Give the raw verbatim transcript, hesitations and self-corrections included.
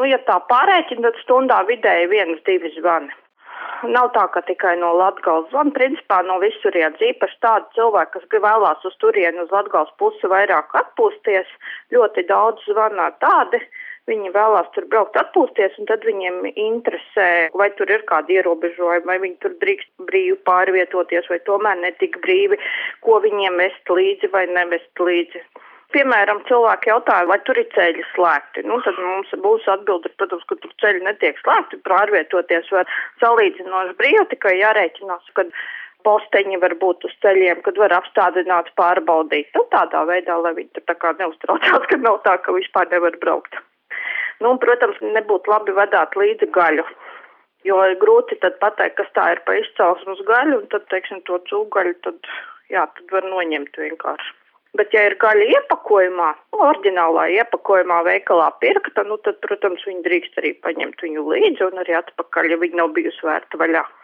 ja tā pārēķina, tad stundā vidēji vienas, divas zvani. Nav tā, ka tikai no Latgales zvana, principā no visurienes, īpaši tādi cilvēki, kas vēlās uz turieni, uz Latgales pusi vairāk atpūsties, ļoti daudz zvanā tādi, viņi vēlās tur braukt atpūsties, un tad viņiem interesē, vai tur ir kādi ierobežojumi, vai viņi tur drīkst brīvi pārvietoties, vai tomēr netik brīvi, ko viņiem vest līdzi vai nevest līdzi. Piemēram, cilvēki jautāja, vai tur ir ceļi slēgti. Nu, tad mums būs atbilde, protams, ka tur ceļi netiek slēgti, pārvietoties var salīdzinoši brīvi, tikai jārēķinās, kad posteņi var būt uz ceļiem, kad var apstādināt, pārbaudīt. Nu, tādā veidā, lai viņi tur tā kā neuztraucās, ka nav tā, ka vispār nevar braukt. Nu, un, protams, nebūtu labi vadāt līdzi gaļu, jo grūti tad pateikt, kas tā ir pa izcelsmes gaļu, un tad, teiksim, to cūgaļu, tad, jā, tad var noņemt vienkārši. Bet, ja ir gaļa iepakojumā, oriģinālā iepakojumā veikalā pirkta, nu tad, protams, viņi drīkst arī paņemt viņu līdzi un arī atpakaļ, ja viņi nav bijusi vērta vaļā.